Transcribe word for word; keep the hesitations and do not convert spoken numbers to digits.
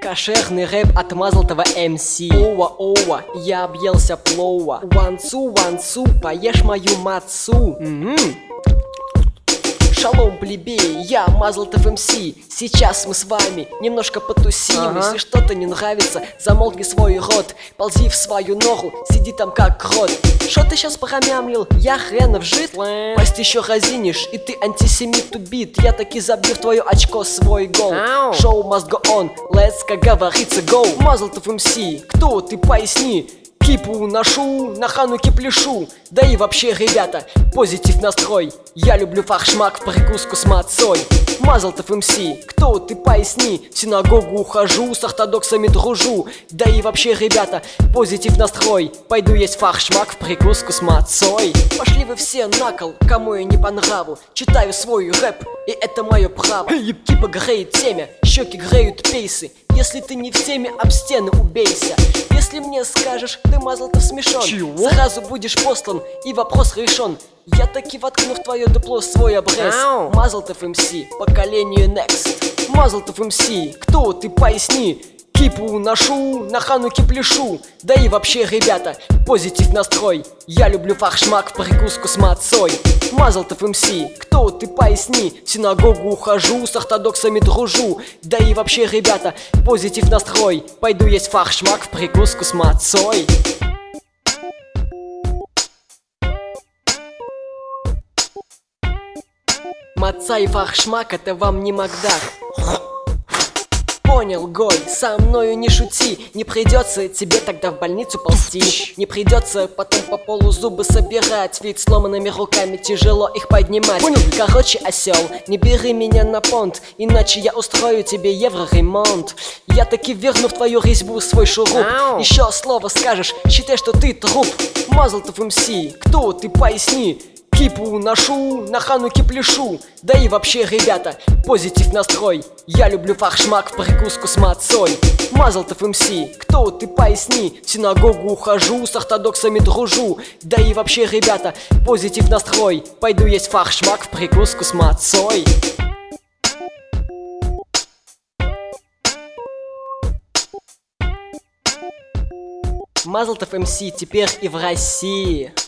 Кошерный рэп от Мазлтова эм си. Оа-оа, я объелся плова. Вансу, вансу, поешь мою мацу. М-м. Шалом, плебеи, я Мазлтов эм си. Сейчас мы с вами немножко потусим. Ага. Если что-то не нравится, замолкни свой рот. Ползи в свою нору, сиди там как крот. Шо ты сейчас промямлил? Я хренов жид? Пасть еще разинишь, и ты антисемит убит. Я таки забью в твое очко свой гол. Шоу must go on, let's, как говорится, go. Мазлтов эм си, кто ты, поясни. Кипу ношу, на хануке пляшу. Да и вообще, ребята, позитив настрой. Я люблю фаршмак в прикуску с мацой. Мазлтов эм си, кто ты, поясни. В синагогу ухожу, с ортодоксами дружу. Да и вообще, ребята, позитив настрой. Пойду есть фаршмак в прикуску с мацой. Пошли вы все на кол, кому я не по нраву. Читаю свой рэп, и это мое право. Кипа греет темя, щеки греют пейсы. Если ты не в теме, об стены убейся. Если мне скажешь, ты Мазлтов смешон, чего? Сразу будешь послан, и вопрос решен. Я таки воткну в твое дупло свой обрез. Мазлтов эм си, поколению next. Мазлтов эм си, кто ты, поясни. Кипу ношу, на хануке пляшу. Да и вообще, ребята, позитив настрой. Я люблю фаршмак в прикуску с мацой. Мазлтов эм си, кто ты, поясни. В синагогу ухожу, с ортодоксами дружу. Да и вообще, ребята, позитив настрой. Пойду есть фаршмак в прикуску с мацой. Маца и фаршмак — это вам не Макдак. Понял, Гой, со мною не шути. Не придется тебе тогда в больницу ползти. Не придется потом по полу зубы собирать, ведь сломанными руками тяжело их поднимать. Понял. Короче, осел, не бери меня на понт, иначе я устрою тебе евроремонт. Я таки верну в твою резьбу свой шуруп. Ау. Еще слово скажешь, считай, что ты труп. Мазлтов эм си, кто ты, поясни. Кипу ношу, на хануке пляшу. Да и вообще, ребята, позитив настрой. Я люблю фаршмак в прикуску с мацой. Мазлтов эм си, кто ты, поясни. В синагогу ухожу, с ортодоксами дружу. Да и вообще, ребята, позитив настрой. Пойду есть фаршмак в прикуску с мацой. Мазлтов эм си теперь и в России.